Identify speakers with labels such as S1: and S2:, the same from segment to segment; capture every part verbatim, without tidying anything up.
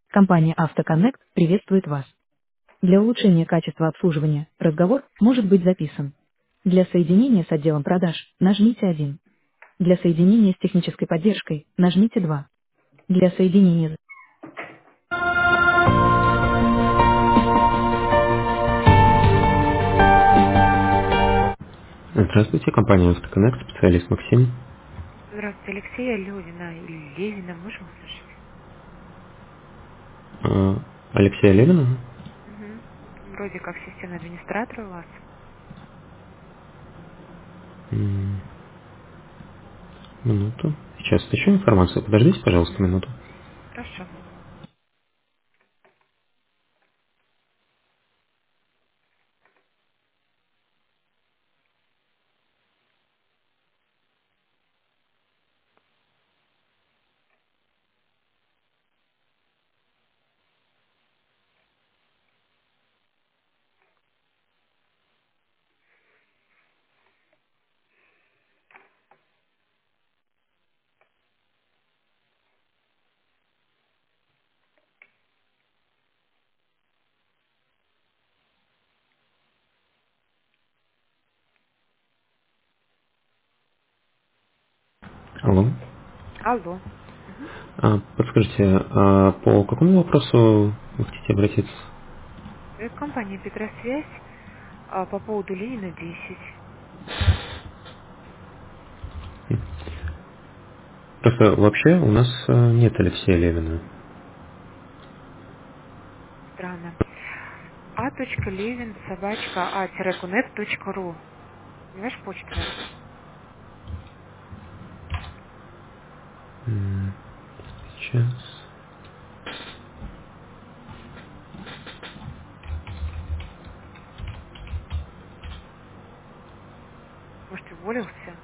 S1: Компания «Автоконнект» приветствует вас. Для улучшения качества обслуживания разговор может быть записан. Для соединения с отделом продаж нажмите один. Для соединения с технической поддержкой нажмите два. Для соединения... Здравствуйте, компания «Автоконнект», специалист Максим.
S2: Здравствуйте, Алексея Левина или Левина, можем услышать?
S1: Э, Алексея Левина?
S2: Угу. Вроде как системный администратор у вас.
S1: М, Минуту. Сейчас ищу информацию. Подождите, пожалуйста,
S2: Угу.
S1: минуту.
S2: Хорошо.
S1: Алло.
S2: Алло. Угу.
S1: А, подскажите, а по какому вопросу вы хотите обратиться?
S2: Это компания Петросвязь а, по поводу Ленина десять.
S1: Просто вообще у нас э, нет Алексея Левина.
S2: Странно. А. Левин собачка а кунет точка ру. Понимаешь, почту вашу?
S1: М, Сейчас.
S2: Может, уволился?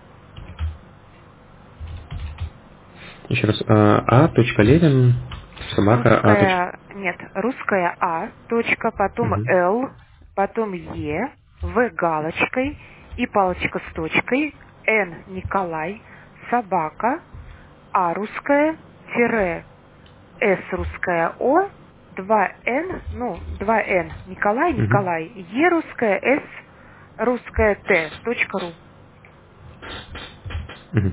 S1: Еще раз. А, а. Левин, собака, а.
S2: Русская, нет, русская А, точка, потом
S1: Мгм.
S2: Л, потом Е, В галочкой и палочка с точкой, Н Николай, собака, А русская, тире, С русская О, два Н, ну, два Н, Николай,
S1: Мгм.
S2: Николай, Е русская, С русская Т, точка ру.
S1: Мгм.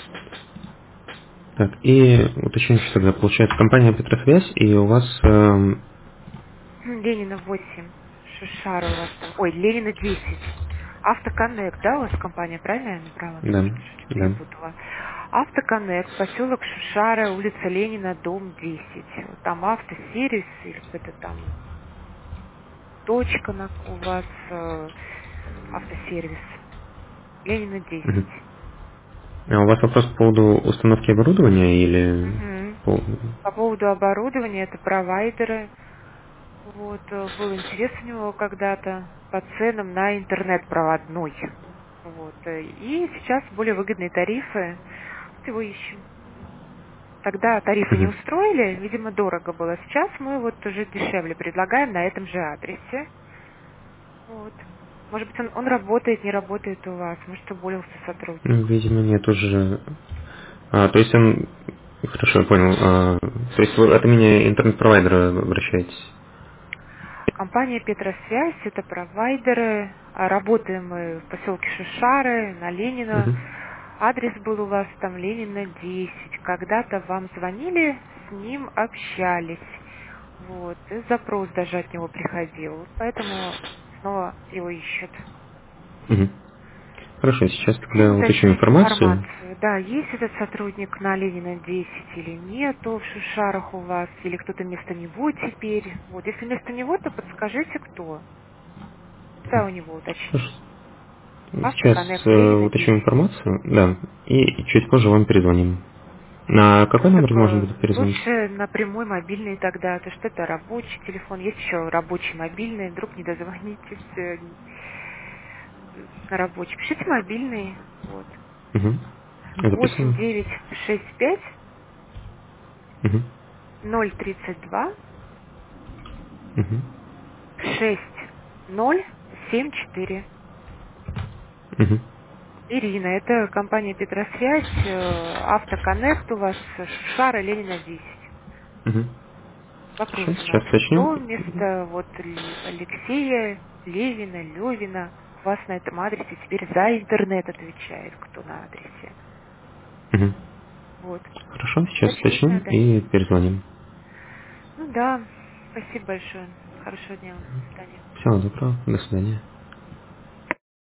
S1: Так, и уточню, что тогда получается компания Петросвязь, и у вас... эм,
S2: М, Ленина восемь. Шишара у вас там. Ой, Ленина десять. Автоконнект, да, у вас компания, правильно я набрала?
S1: да,
S2: Что-то что
S1: да.
S2: перепутала. Автоконнект, поселок Шишара, улица Ленина, дом десять. Вот там автосервис или какой-то там точка на, у вас э, автосервис. Ленина десять.
S1: Мгм. А у вас вопрос по поводу установки оборудования или...
S2: Мгм.
S1: по-
S2: По поводу оборудования, это провайдеры. Вот, э, был интерес у него когда-то по ценам на интернет проводной. Вот, э, и сейчас более выгодные тарифы. Вот его ищем. Тогда тарифы не
S1: Мгм.
S2: устроили, видимо, дорого было. Сейчас мы вот уже дешевле предлагаем на этом же адресе. Вот. Может быть, он, он работает, не работает у вас, может, уволился сотрудник.
S1: Ну, видимо, нет уже... А, то есть он... Хорошо, я понял. А, то есть вы от имени интернет-провайдера обращаетесь?
S2: Компания Петросвязь, это провайдеры. А Работаем мы в поселке Шишары, на Ленина.
S1: Мгм.
S2: Адрес был у вас там Ленина десять. Когда-то вам звонили, с ним общались. Вот. И запрос даже от него приходил. Поэтому снова его ищут.
S1: Мгм. Хорошо, сейчас
S2: Хотим
S1: тогда уточню
S2: уточнить
S1: информацию.
S2: информацию. Да, есть этот сотрудник на Ленина десять или нету в Шишарах у вас, или кто-то вместо него теперь. Вот, если вместо него, то подскажите, кто. Да, у него уточним.
S1: Хорошо. Сейчас
S2: Автоконнект
S1: э,
S2: Ленина
S1: уточню
S2: десять.
S1: информацию, да, и чуть позже вам перезвоним. На какой
S2: Просто
S1: номер можно
S2: по-
S1: будет перезвонить?
S2: лучше на прямой мобильный тогда, то что это рабочий телефон, есть еще рабочий мобильный, вдруг не дозвонитесь э, на рабочий. Пишите мобильный, вот.
S1: Угу.
S2: восемь
S1: Записываю.
S2: девять шесть пять
S1: Угу.
S2: ноль тридцать два
S1: Угу.
S2: шесть ноль семь четыре.
S1: Угу.
S2: Ирина, это компания Петросвязь, э, Автоконнект у вас, Шушара, Ленина десять.
S1: Угу.
S2: Вопрос
S1: Хорошо,
S2: у
S1: сейчас
S2: нас. Кто
S1: уточним.
S2: вместо вот Л- Алексея, Левина, Левина у вас на этом адресе теперь за интернет отвечает, кто на адресе?
S1: Мгм.
S2: Вот.
S1: Хорошо, сейчас
S2: Уточнить
S1: уточним
S2: надо.
S1: и перезвоним.
S2: Ну да. Спасибо большое. Хорошего дня вам. До свидания.
S1: Всего доброго, до свидания.